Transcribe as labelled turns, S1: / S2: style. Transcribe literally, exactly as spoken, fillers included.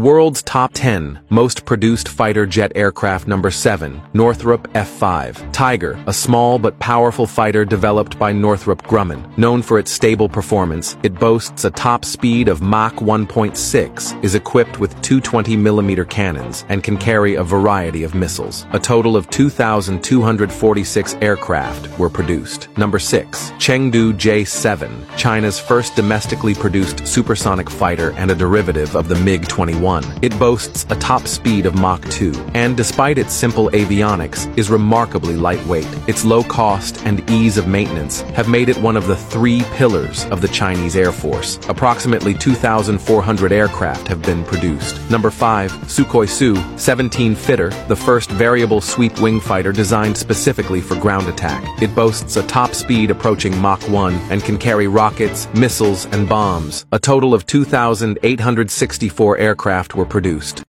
S1: world's top ten most produced fighter jet aircraft. Number seven. Northrop F five. Tiger, a small but powerful fighter developed by Northrop Grumman. Known for its stable performance, it boasts a top speed of Mach one point six, is equipped with two twenty millimeter cannons, and can carry a variety of missiles. A total of two thousand two hundred forty-six aircraft were produced. Number six. Chengdu J seven, China's first domestically produced supersonic fighter and a derivative of the MiG twenty-one. It boasts a top speed of Mach two, and despite its simple avionics, is remarkably lightweight. Its low cost and ease of maintenance have made it one of the three pillars of the Chinese Air Force. Approximately two thousand four hundred aircraft have been produced. Number five. Sukhoi Su seventeen Fitter, the first variable sweep wing fighter designed specifically for ground attack. It boasts a top speed approaching Mach one and can carry rockets, missiles, and bombs. A total of two thousand eight hundred sixty-four aircraft were produced.